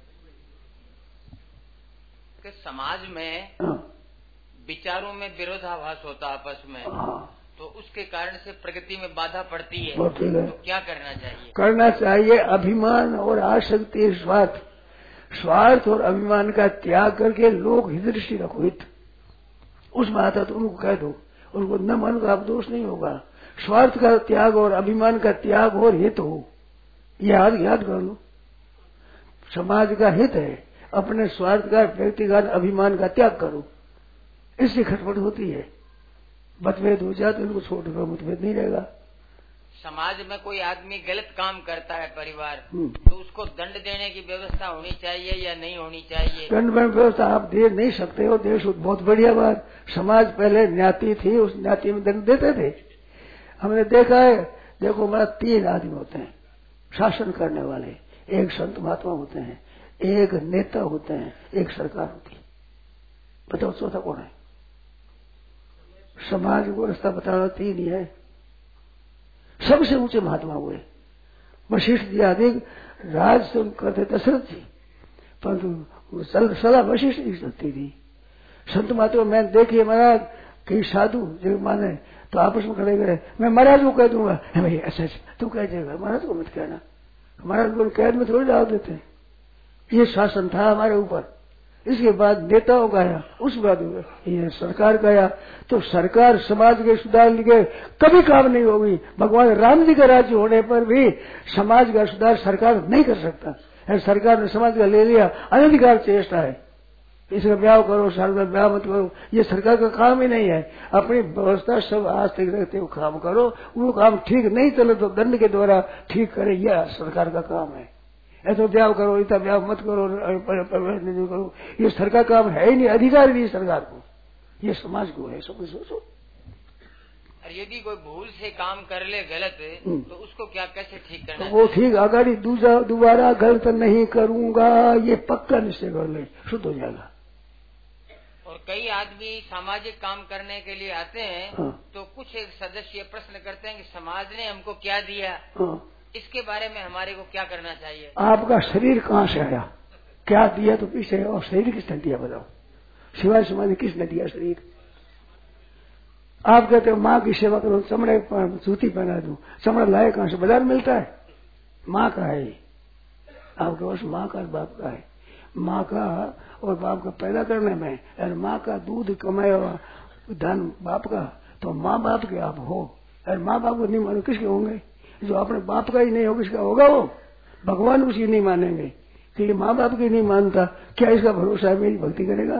कि समाज में हाँ। विचारों में विरोधाभास होता आपस में, हाँ। तो उसके कारण से प्रगति में बाधा पड़ती है। बहुत ठीक है। तो क्या करना चाहिए? करना चाहिए अभिमान और आसक्ति, स्वार्थ स्वार्थ और अभिमान का त्याग करके लोग हित दृष्टि रखो। हित उसमें आता तो उनको कह दो, उनको न मन का आप दोष नहीं होगा। स्वार्थ का त्याग और अभिमान का त्याग और हित हो, याद याद कर लो। समाज का हित है, अपने स्वार्थ का व्यक्तिगत अभिमान का त्याग करो। इससे खटपट होती है। मतभेद हो जाए तो इनको छोड़ दो, मतभेद नहीं रहेगा। समाज में कोई आदमी गलत काम करता है परिवार, हम्म। तो उसको दंड देने की व्यवस्था होनी चाहिए या नहीं होनी चाहिए? दंड में व्यवस्था आप दे नहीं सकते हो। देश बहुत बढ़िया बात। समाज पहले ज्ञाति थी, उस ज्ञाति में दंड देते थे। हमने देखा है, देखो हमारा तीन आदमी होते हैं शासन करने वाले। एक संत महात्मा होते हैं, एक नेता होते हैं, एक सरकार होती है। बताओ चौथा कौन है? समाज को रास्ता बताना तीन ही है। सबसे ऊंचे महात्मा हुए वशिष्ठ जी आदि। राज से करते दशरथ जी, परंतु सदा वशिष्ठ जी चलती थी। संत महात्मा मैंने देखिए महाराज, कई साधु जो माने तो आपस में खड़े गए, मैं महाराज को कह दूंगा, भाई ऐसा तू कह जाएगा, महाराज को मत कहना। महाराज को कैद में थोड़ी डाल देते। ये शासन था हमारे ऊपर। इसके बाद नेताओं का आया, उस बाद ये सरकार का आया। तो सरकार समाज के सुधार लिए कभी काम नहीं होगी। भगवान राम जी का राज्य होने पर भी समाज का सुधार सरकार नहीं कर सकता। सरकार ने समाज का ले लिया, अनधिकार चेष्टा है। इसका ब्याह करो, साल में ब्याह मत करो, ये सरकार का काम ही नहीं है। अपनी व्यवस्था सब आज तक रहते हुए काम करो। वो काम ठीक नहीं चले तो दंड के द्वारा ठीक करे, यह सरकार का काम है। ऐसा ब्याह करो, इतना ब्याह मत करो, प्रवेश नहीं करो, ये सरकार काम है ही नहीं। अधिकार नहीं सरकार को, ये समाज को है। सब सोचो। और यदि कोई भूल से काम कर ले गलत, तो उसको क्या कैसे ठीक करना? तो वो ठीक आगाड़ी दोबारा गलत नहीं करूंगा, ये पक्का निश्चय कर ले, शुद्ध हो जाएगा। और कई आदमी सामाजिक काम करने के लिए आते हैं, हाँ। तो कुछ एक सदस्य प्रश्न करते हैं कि समाज ने हमको क्या दिया, हाँ। इसके बारे में हमारे को क्या करना चाहिए? आपका शरीर कहाँ से आया, क्या दिया तो पीछे, और शरीर किसने दिया बताओ? सिवाय समाज ने किसने दिया शरीर? आप कहते हो माँ की सेवा करो, चमड़े पर जूती पहना दूं, चमड़ा लाए कहाँ से? बाजार मिलता है। माँ का है, आपके पास माँ का बाप का है। माँ का और बाप का पैदा करने में, और माँ का दूध कमाए धन बाप का, तो माँ बाप के आप हो। और माँ बाप को नहीं मानो किसके होंगे? जो अपने बाप का ही नहीं हो किसका होगा? वो भगवान उसकी नहीं मानेंगे कि ये माँ बाप की नहीं मानता, क्या इसका भरोसा है मेरी भक्ति करेगा?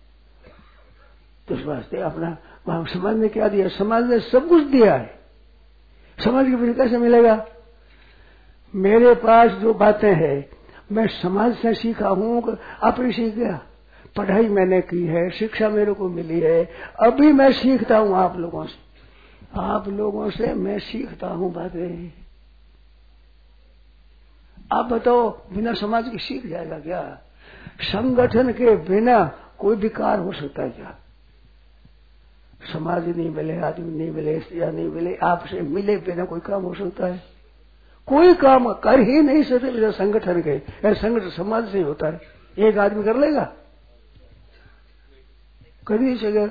तो इस वास्ते अपना समाज ने क्या दिया? समाज ने सब कुछ दिया है। समाज के बिना कैसे मिलेगा? मेरे पास जो बातें हैं मैं समाज से सीखा हूँ, अपनी सीख गया। पढ़ाई मैंने की है, शिक्षा मेरे को मिली है, अभी मैं सीखता हूँ आप लोगों से। आप लोगों से मैं सीखता हूँ बातें। आप बताओ, बिना समाज के सीख जाएगा क्या? संगठन के बिना कोई भी कार्य हो सकता है क्या? समाज नहीं मिले, आदमी नहीं मिले, स्त्रियां नहीं मिले, आपसे मिले बिना कोई काम हो सकता है? कोई काम कर ही नहीं सकते बिना संगठन के। संगठन समाज से ही होता है। एक आदमी कर लेगा? कर नहीं सकेगा।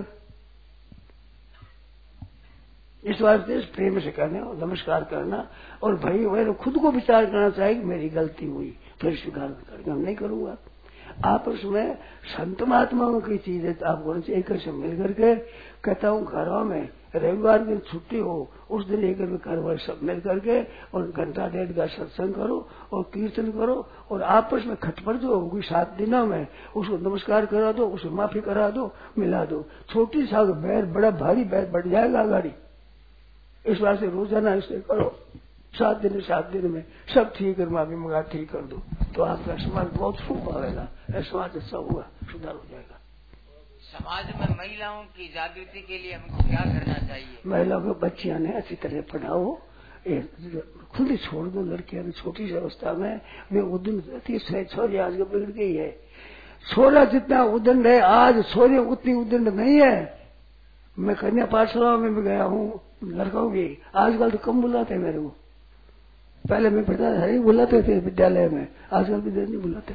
इस वास्ते प्रेम से कहना और नमस्कार करना, और भाई मैंने खुद को विचार करना चाहिए कि मेरी गलती हुई, फिर स्वीकार करके हम नहीं करूंगा। आपस में संत महात्माओं की चीज है, आपको एक से मिल करके कहता हूँ घरों में रविवार की छुट्टी हो उस दिन एक घर वाले सब मिल करके और घंटा डेढ़ का सत्संग करो और कीर्तन करो और आपस में खटपट जो होगी सात दिनों में उसको नमस्कार करा दो, उसे माफी करा दो, मिला दो। छोटी सा बैर बड़ा भारी बैर बढ़ जाएगा गाड़ी, इस बार से रोजाना इसे करो, सात दिन सात दिन में सब ठीक कर माफी मंगा ठीक कर दो तो आपका समाज बहुत शुभ आएगा, समाज अच्छा होगा, सुधार हो जाएगा। समाज में महिलाओं की जागृति के लिए हमको क्या करना चाहिए? महिलाओं को बच्चियां ने अच्छी तरह पढ़ाओ, खुद ही छोड़ दो। लड़कियां ने छोटी सी अवस्था में वे उद्दंड रहती है, छोरी आज के बिगड़ गई है। छोरा जितना उद्दंड है आज छोरी उतनी उद्दंड नहीं है। मैं कन्या पाठशाला में भी गया हूँ लड़कों की, आजकल तो कम बुलाते मेरे को, पहले मैं पढ़ता था बुलाते थे विद्यालय में, आजकल भी नहीं बुलाते।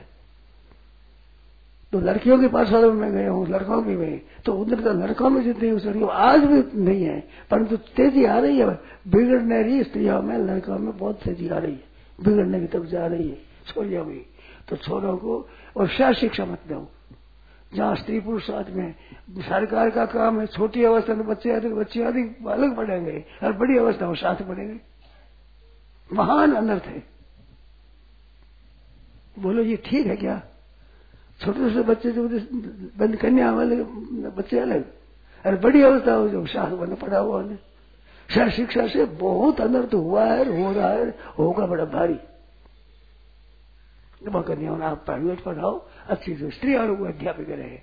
तो लड़कियों के पाठशाला में मैं गया हूँ, लड़कों की में तो उधर तो लड़कों में जितनी लड़कियों आज भी नहीं है, परंतु तेजी आ रही है। बिगड़ने रही स्त्रियों में लड़कों में बहुत तेजी आ रही है, बिगड़ने की तरफ जा रही है छोरियों में। तो छोरों को और शायद शिक्षा मत दो, जहाँ स्त्री पुरुष साथ में। सरकार का काम है, छोटी अवस्था में बच्चे अधिक बच्चे अधिक अलग पढ़ेंगे और बड़ी अवस्था में साथ पढ़ेंगे, महान अनर्थ है। बोलो ये ठीक है क्या? छोटे छोटे बच्चे जो बंद कन्या वाले बच्चे अलग, अरे बड़ी अवस्था हो जो शास्त्र बना पड़ा हुआ है। शायद शिक्षा से बहुत अनर्थ हुआ है, हो रहा है, होगा बड़ा भारी। कन्या आप प्राइवेट पढ़ाओ, अच्छी से स्त्री और अध्यापक रहे।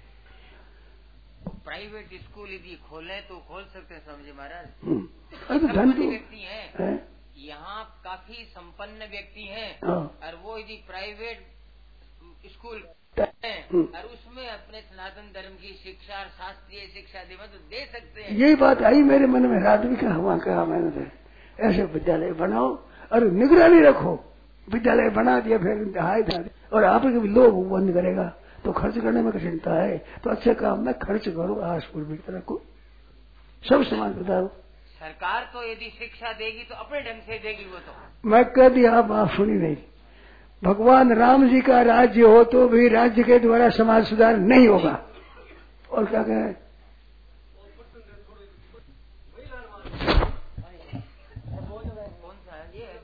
प्राइवेट स्कूल यदि खोले तो खोल सकते हैं समझे महाराज। अरे धन तो व्यक्ति है, यहाँ काफी संपन्न व्यक्ति हैं और वो यदि प्राइवेट स्कूल और उसमें अपने सनातन धर्म की शिक्षा और शास्त्रीय शिक्षा दे तो दे सकते हैं। यही बात आई मेरे मन में, रात भी कहा वहाँ कहा मैंने, ऐसे विद्यालय बनाओ और निगरानी रखो। विद्यालय बना दिया फिर हाय था और आप भी लोग बंद करेगा तो खर्च करने में चिंता है, तो अच्छे काम में खर्च करो, आस पूर्वी रखो, सब समान बताओ। सरकार तो यदि शिक्षा देगी तो अपने ढंग से देगी। वो तो मैं कह दिया, आप आप सुनी नहीं। भगवान राम जी का राज्य हो तो भी राज्य के द्वारा समाज सुधार नहीं होगा। और क्या कहें, कौन सा है ये?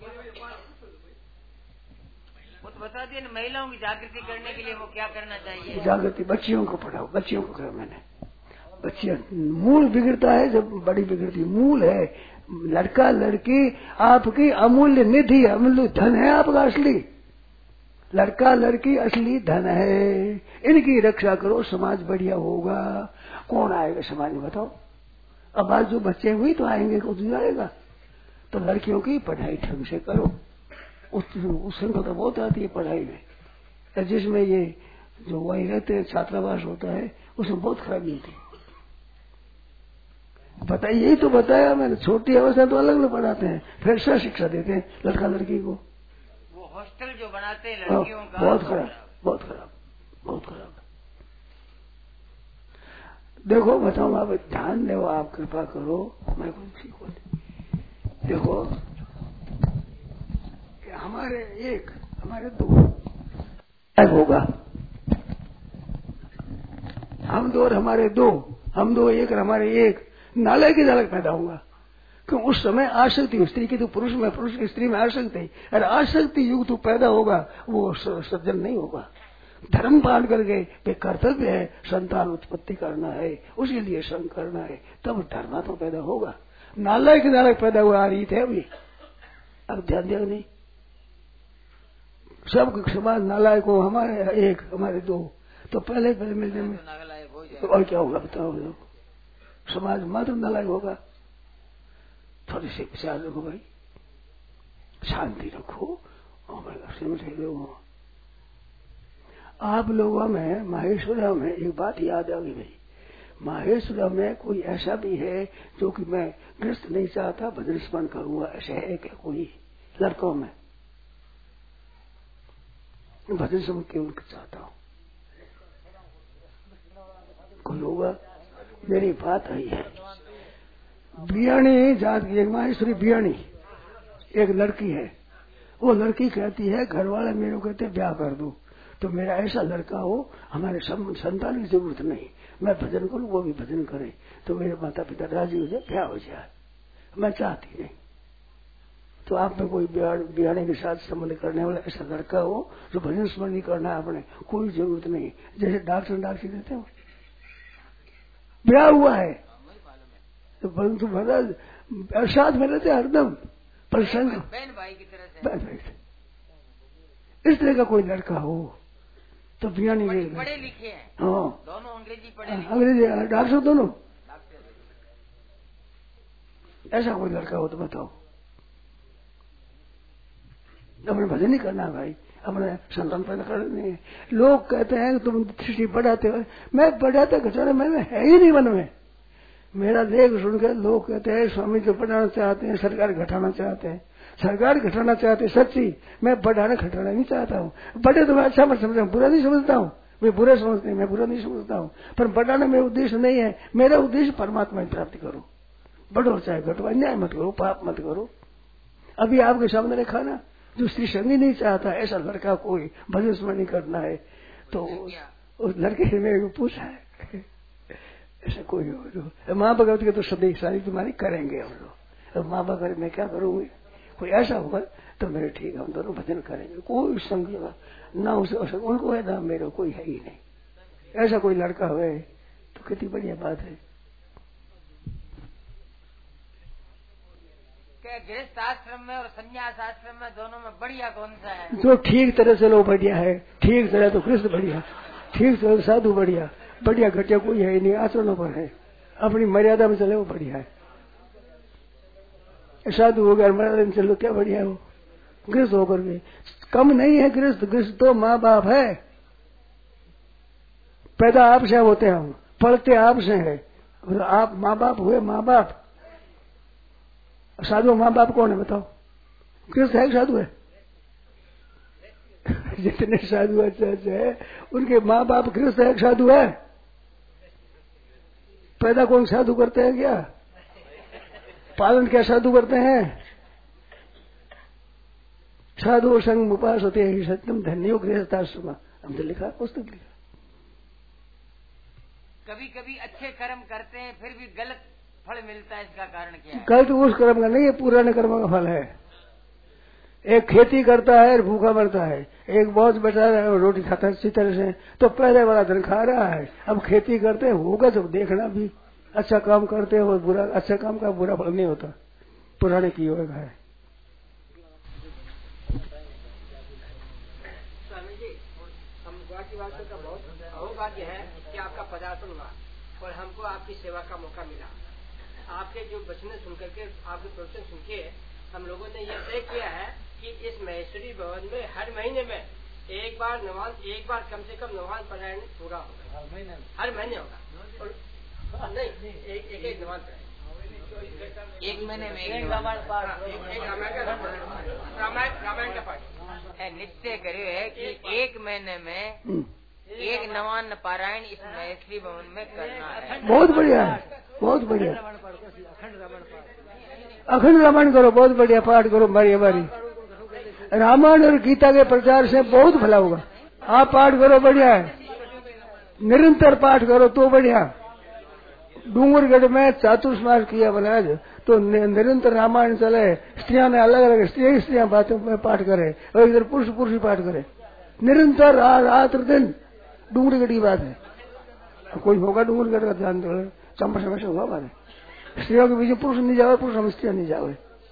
वो तो बता दिए ना, महिलाओं की जागृति करने के लिए वो क्या करना चाहिए? जागृति बच्चियों को पढ़ाओ, बच्चियों को कहा मैंने। बच्चियां मूल बिगड़ता है जब बड़ी बिगड़ती, मूल है। लड़का लड़की आपकी अमूल्य निधि, अमूल्य धन है आपका असली। लड़का लड़की असली धन है, इनकी रक्षा करो, समाज बढ़िया होगा। कौन आएगा समाज में बताओ? अब आज जो बच्चे हुई तो आएंगे, कौन आएगा? तो लड़कियों की पढ़ाई ढंग से करो, उस संख्या तो बहुत आती है पढ़ाई में, जिसमें ये जो वही रहते छात्रावास होता है उसमें बहुत खराबी होती है। बताइए, यही तो बताया मैंने, छोटी अवस्था तो अलग अलग पढ़ाते हैं, फिर से शिक्षा देते हैं लड़का लड़की को। वो हॉस्टल जो बनाते हैं लड़कियों का, बहुत खराब, बहुत खराब, बहुत खराब। देखो बताओ, आप ध्यान दो, आप कृपा करो, मैं कुछ सीखो। देखो हमारे एक, हमारे दो होगा, हम दो और हमारे दो, हम दो एक और हमारे एक, नालायक की नालायक पैदा होगा। क्यों? उस समय आसक्ति, स्त्री की तो पुरुष में, पुरुष की स्त्री में आसक्ति, और आसक्ति युग तो पैदा होगा, वो सज्जन नहीं होगा। धर्म पालन करके वे कर्तव्य है, संतान उत्पत्ति करना है, उसी लिए संग करना है, तब धर्म तो पैदा होगा। नालायक की नालायक पैदा हुआ, आ रही थे अभी, अब ध्यान दिया नहीं। सब समाज नालायक हो, हमारे एक हमारे दो, तो पहले पहले मिलने में तो और क्या होगा बताओ? समाज मात्र नालायक होगा। थोड़ी सी विचार रखो भाई, शांति रखो, और आप लोगों में माहेश्वरा में एक बात याद आ गई भाई, माहेश्वरा में कोई ऐसा भी है जो कि मैं ग्रस्त नहीं चाहता, भजन स्मरण करूंगा, ऐसा है क्या कोई लड़कों में? भजन स्मरण केवल चाहता हूँ, कोई होगा? मेरी बात आई है, बियाणी जात की एक माहेश्वरी बियाणी एक लड़की है, वो लड़की कहती है घर वाले मेरे को कहते ब्याह कर दो, तो मेरा ऐसा लड़का हो, हमारे संतान की जरूरत नहीं, मैं भजन करूं वो भी भजन करे, तो मेरे माता पिता राजी हो जाए, क्या हो जाए, मैं चाहती नहीं। तो आप में कोई बिहाने के साथ संबंध करने वाला ऐसा लड़का हो जो भजन स्मरण नहीं करना है अपने, कोई जरूरत नहीं। जैसे डॉक्टर डॉक्टर देते हो, ब्याह हुआ है तो परंतु महाराज साथ में रहते हरदम प्रसंग, बहन भाई की तरह से, बहन भाई से। इस तरह का कोई लड़का हो तो बिया नहीं पढ़े, रहेगा। पढ़े लिखे हैं, हाँ दोनों अंग्रेजी पढ़े लिखे, अंग्रेजी डॉक्टर दोनों, ऐसा कोई लड़का हो तो बताओ। अपने भजन नहीं करना भाई, अपने संतान पैदा करने। लोग कहते हैं कि तुम सृष्टि बढ़ाते हो, मैं बढ़ाते घटाने में है ही नहीं मन में। मेरा लेख सुन के लोग कहते हैं स्वामी तो बढ़ाना चाहते हैं, सरकार घटाना चाहते हैं, सरकार घटाना चाहते हैं सच्ची, मैं बढ़ाना घटाना नहीं चाहता हूँ। बढ़े तो मैं अच्छा मत समझता हूँ, बुरा नहीं समझता हूँ, मैं बुरा समझते मैं बुरा नहीं समझता हूँ, पर बढ़ाना मेरा उद्देश्य नहीं है। मेरा उद्देश्य परमात्मा की प्राप्ति करो, बढ़ो चाहे घटो, अन्याय मत करो, पाप मत करो। अभी आपके सामने रखा ना, जो स्त्री संगी नहीं चाहता ऐसा लड़का कोई भजन स्मरण नहीं करना है, तो उस लड़के से मेरे को पूछा है ऐसा कोई हो जो माँ भगवत के तो सदैव सारी तुम्हारी करेंगे हम लोग, माँ बाप करे मैं क्या करूंगी, कोई ऐसा होगा तो मेरे ठीक है हम दोनों भजन करेंगे। कोई संग ना उसे उनको है ना मेरे कोई है ही नहीं। ऐसा कोई लड़का हुए तो कितनी बढ़िया बात है। गृहस्थ आश्रम में और संन्यास आश्रम में दोनों में बढ़िया कौन सा है? जो ठीक तरह से लो बढ़िया है, ठीक तरह तो कृष्ण बढ़िया, ठीक तरह साधु बढ़िया, बढ़िया घटिया कोई है ही नहीं, आचरणों पर है, अपनी मर्यादा में चले वो बढ़िया है। साधु हो गया मर्यादा में चलो क्या बढ़िया हो, गृहस्थ होकर के कम नहीं है। गृहस्थ गृहस्थ तो माँ बाप है, पैदा आपसे होते हैं हम, पढ़ते आपसे है, आप माँ बाप हुए माँ बाप। साधु माँ बाप कौन है बताओ? गृहस्थ है साधु है? जितने साधु अच्छे अच्छे है उनके माँ बाप गृहस्थ है साधु है? पैदा कौन साधु करते हैं क्या? पालन क्या साधु करते हैं? साधु संग उपास होते हैं सत्यम धन्यो गृहस्थाश्रम, हमने लिखा पुस्तक लिखा। कभी कभी अच्छे कर्म करते हैं फिर भी गलत फल मिलता है, इसका कारण क्या है? गलत उस कर्म का नहीं है, पुराने कर्म का फल है। एक खेती करता है भूखा मरता है, एक बहुत बेचारा है रोटी खाता है अच्छी तरह से, तो पहले वाला धन खा रहा है। अब खेती करते होगा तो देखना भी, अच्छा काम करते हो बुरा, अच्छा काम का बुरा फल नहीं होता, पुराने की होगा है। स्वामी जी, हम गुवाहाटी वासियों का बहुत अहोभाग्य है कि आपका पदार्पण हुआ और हमको आपकी सेवा का मौका मिला। आपके जो वचन सुन करके, आपके प्रवचन सुन के हम लोगों ने यह तय किया है कि इस महेश्वरी भवन में हर महीने में एक बार नमाज, एक बार कम से कम नमाज पढ़ाने पूरा होगा, हर महीने होगा। और नहीं एक एक, एक नमाज पढ़ाए एक महीने में एक रामायण पाठ, एक रामायण का रामायण रामायण का पाठ निश्चय करे है कि एक महीने में एक नवान पारायण इस महेश्वरी भवन में करना है। बहुत बढ़िया है, बहुत बढ़िया। अखंड रामायण करो, बहुत बढ़िया पाठ करो, बारी बारी। रामायण और गीता के प्रचार से बहुत भला होगा। आप पाठ करो, बढ़िया है, निरंतर पाठ करो तो बढ़िया। डूंगरगढ़ में चातुर्मास किया बनाज तो निरंतर रामायण चले, स्त्रियां ने अलग अलग स्त्रियां स्त्रियां बातों में पाठ करे और इधर पुरुष पुरुष पाठ करे, निरंतर रात दिन। डूंगरगढ़ की बात है, कोई होगा डूंगरगढ़ का ध्यान दो, चंपा समय से हुआ हमारे स्त्रियों के बीच पुरुष नहीं जावे, पुरुष हम स्त्रियां नहीं जावे।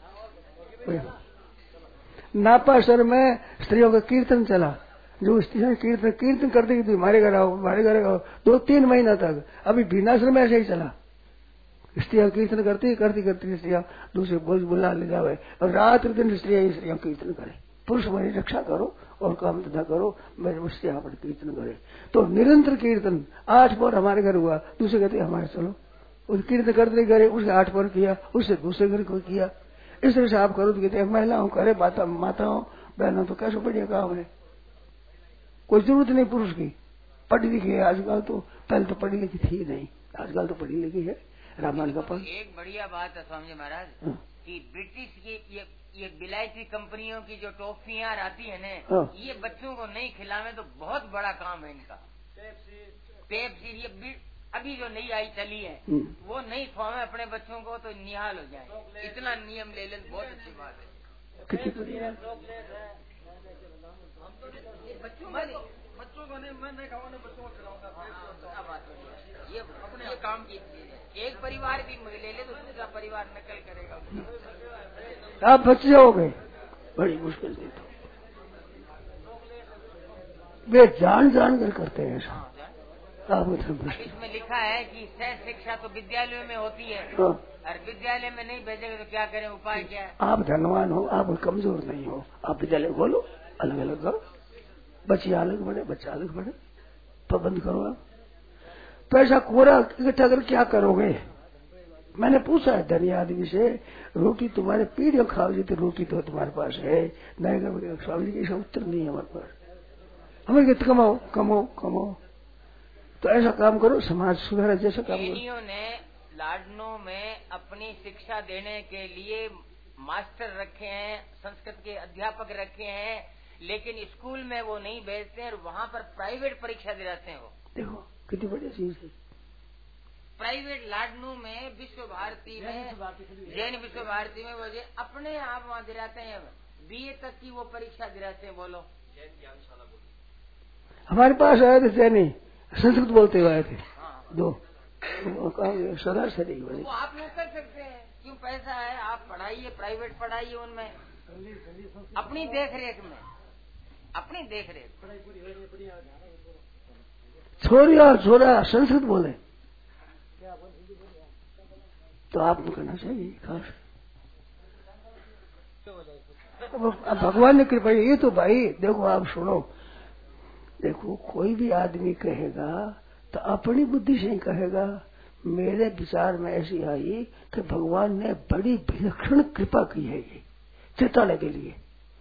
नापासर में स्त्रियों का कीर्तन चला, जो स्त्रियां कीर्तन कीर्तन करते कि हमारे घर आओ हमारे घर आओ, दो तीन महीना तक। अभी बीनाश्रम में ऐसे ही चला, स्त्रियां कीर्तन करती करती करती स्त्रियां दूसरे बोल बुला ले जावे और रात दिन स्त्रियां स्त्रियां कीर्तन करे। पुरुष हमारी रक्षा करो और काम धंधा करो, मैं उससे यहाँ पर कीर्तन करे। तो निरंतर कीर्तन आठ बार हमारे घर हुआ, दूसरे कहते हमारे चलो उस कीर्तन करते करे, उससे आठ बार किया, उससे दूसरे घर को किया। इस तरह से आप करो तो कहते महिलाओं करे, माताओं बहनों तो कैसे बढ़िया काम है। कोई जरूरत नहीं पुरुष की, पढ़ी लिखी है आजकल, तो पहले तो पढ़ी लिखी थी नहीं, आजकल तो पढ़ी लिखी है। रामायण का पढ़ एक बढ़िया बात है स्वामी जी महाराज कि ब्रिटिश की ये ये विलायती कंपनियों की जो टॉफियां आती है ना, हाँ। ये बच्चों को नहीं खिलावे तो बहुत बड़ा काम है इनका। पेप्सी ये भी- अभी जो नई आई चली है वो नहीं खुआवे अपने बच्चों को तो निहाल हो जाए। इतना नियम ले ले बहुत अच्छी बात है। बच्चों बच्चों को नहीं, मैं नहीं खाऊंगा, बच्चों को खिलाऊंगा। ये अपने काम की चीज है। एक परिवार भी ले ले तो दूसरा परिवार नकल करेगा। आप बच जाओगे, बड़ी मुश्किल से। तो वे जान जान कर करते हैं ऐसा। आप इसमें लिखा है कि सह शिक्षा तो विद्यालयों में होती है, हाँ। और विद्यालय में नहीं भेजेंगे तो क्या करें, उपाय क्या है? आप धनवान हो, आप कमजोर नहीं हो, आप विद्यालय खोलो, अलग अलग करो, बच्चियां अलग बढ़े, बच्चा अलग बढ़े, पाबंद करो। आप पैसा कोरा इकट्ठा कर क्या करोगे? मैंने पूछा है धनी आदमी से, रोटी तुम्हारे पीढ़ियों खाओ जी, तो रोटी तो तुम्हारे पास है नहीं? स्वामी जी का उत्तर नहीं है हमारे पास। हमें कहते कमाओ कमाओ कमाओ, तो ऐसा काम करो, समाज सुधार जैसा काम करो। ने लाडनों में अपनी शिक्षा देने के लिए मास्टर रखे हैं, संस्कृत के अध्यापक रखे हैं, लेकिन स्कूल में वो नहीं भेजते हैं और वहाँ पर प्राइवेट परीक्षा दिलाते हैं। वो देखो कितनी बढ़िया चीज है। प्राइवेट लाडनू में, विश्व भारती में, जैन विश्व भारती में वो अपने आप वहाँ दिलाते हैं। बीए तक की वो परीक्षा दिलाते हैं। बोलो, हमारे पास आए थे जैनी, संस्कृत बोलते हुए आए थे। हाँ। दो सदा से नहीं वो आप लोग कर सकते हैं, क्यों? पैसा है, आप पढ़ाइए, प्राइवेट पढ़ाइए, उनमें अपनी देख रेख में, अपनी देख रेख। छोरी और छोरा संस्कृत बोले तो आपको करना चाहिए खास। अब भगवान ने कृपा, ये तो भाई देखो, आप सुनो, देखो कोई भी आदमी कहेगा तो अपनी बुद्धि से ही कहेगा। मेरे विचार में ऐसी आई कि भगवान ने बड़ी विलक्षण कृपा की है ये चेताने के लिए।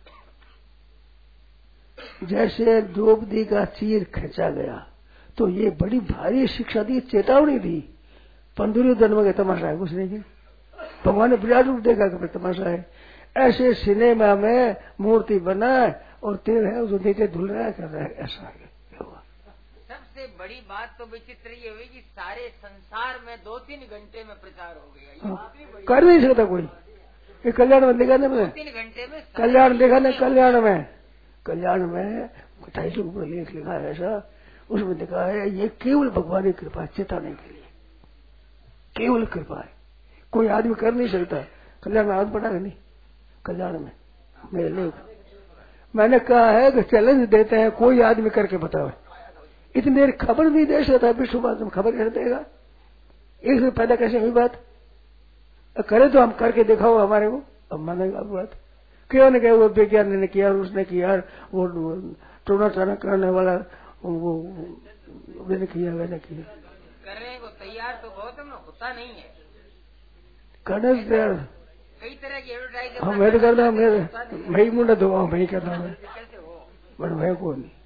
जैसे द्रौपदी का चीर खींचा गया तो ये बड़ी भारी शिक्षा दी, चेतावनी दी। दुर्योधन में तमाशा है कुछ नहीं की, भगवान ने विराट रूप देखा कि तमाशा है। ऐसे सिनेमा में मूर्ति बना और तेल है उसको देते धुल रहा है, कर रहा है, ऐसा है। सबसे बड़ी बात तो विचित्र ये हुई कि सारे संसार में दो तीन घंटे में प्रचार हो गया। हाँ, कर नहीं सकता कोई। ये कल्याण में दिखाने में, तीन घंटे में कल्याण दिखाने, कल्याण में कल्याण में टाइटल ऊपर लेख लिखा है ऐसा, उसमें दिखा है ये केवल भगवान की कृपा चेताने के लिए, केवल कृपा है। कोई आदमी कर नहीं सकता। कल्याण में आग पड़ा नहीं, कल्याण में मेरे लेख मैंने कहा है कि चैलेंज देते हैं, कोई आदमी करके बताओ। इतनी देर खबर नहीं दे सकता, विश्व बात में खबर कैसे देगा? एक से पैदा कैसे हुई बात? करे तो हम करके दिखाओ हमारे को, अब मानेगा बात। क्यों ने कहा वो विज्ञान ने किया, उसने किया, वो टोना टाना करने वाला वो मैंने किया, मैंने किया। करने को तैयार तो बहुत है, होता नहीं है। करने तैयार कई तरह की एडवर्टाइज। हाँ मैं तो करता हूँ, मैं मुंडा धोआ मैं करता हूँ, बट मैं को नहीं।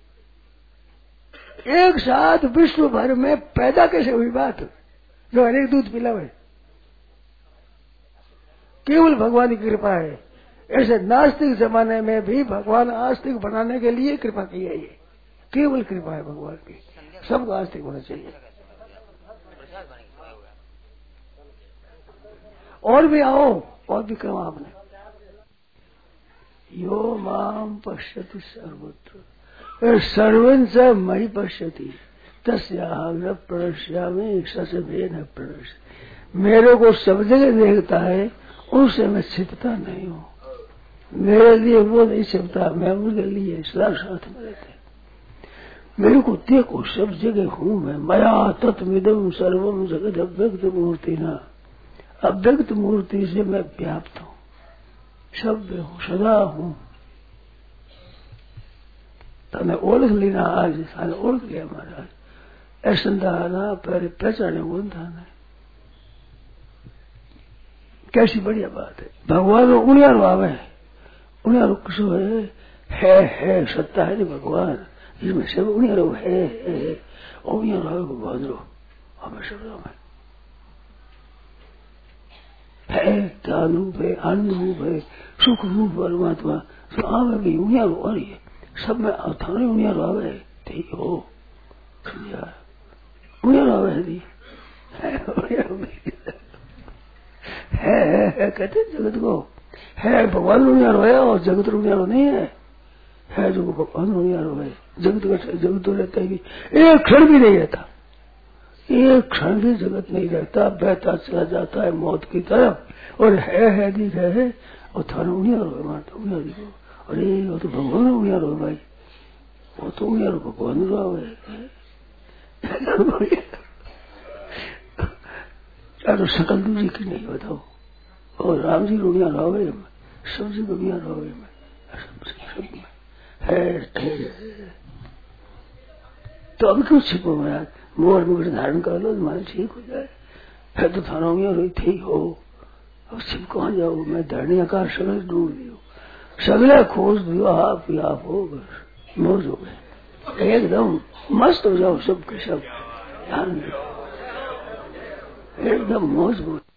एक साथ विश्व भर में पैदा कैसे हुई बात, जो अनेक दूध पिलावे? केवल भगवान की कृपा है। ऐसे नास्तिक जमाने में भी भगवान आस्तिक बनाने के लिए कृपा की है। ये केवल कृपा है भगवान की, सबको आस्तिक होना चाहिए। और भी आओ, और भी करो आपने। यो माम पश्यति सर्वत्र सर्वंच मई पश्यति तस्याग्र प्रणश्यामी ससभे न प्रणश। मेरे को सब जगह देखता है, उनसे मैं छिपता नहीं हूँ। मेरे लिए वो नहीं छिपता, मैं उनके लिए सदा साथ में रहते। मेरे को देखो, सब जगह हूँ मैं। मया तत्मिदम सर्वम जगत अव्यक्त मूर्ति ना, अव्यक्त मूर्ति से मैं व्याप्त हूँ, सभ्य हूँ, सदा हूँ। तने ओळख लेना, आज सारे ओळख लिया महाराज। ऐसा पहले पहचाने गुंधा ने, कैसी बढ़िया बात है। भगवान उनियारो आवे, उनियारो कसो है, है है सत्ता है नहीं भगवान, इसमें सब उनियारो है, है उनियारो आवे भगवान रो हमें सब में है है, ध्यान रूप है, आनंद रूप है, सुख रूप परमात्मा तो आवे भी उनिया रो रही है सब में थाने उनिया रो आवे ठीक हो उनिया रो आवे है है है कहते जगत को है भगवान उनिया रोया और जगत उनिया रो नहीं है है जो भगवान उनिया रो है जगत का जगत तो रहता है एक क्षण भी नहीं रहता एक क्षण भी जगत नहीं रहता बहता चला जाता है मौत की तरफ और है है दिख है और थाना उनिया रो मारता उनिया दिखो अरे वो तो भगवान उनिया रो भाई वो तो उनिया रो भगवान रो क्या तो सकल दूजी की नहीं बताओ और राम जी रुनिया रोवे सब जी रुनिया रोवे सब है तो अब क्यों छिपो मैं मोर मुकुट धारण कर लो तुम्हारे ठीक हो जाए है तो थाना में रोई थी हो अब छिप कहाँ जाओ मैं धरणी आकार सगल ढूंढ दियो सगले खोज दियो आप ही आप हो बस मौज हो गए एकदम मस्त हो जाओ सब के सब ध्यान दो एकदम मौज मौज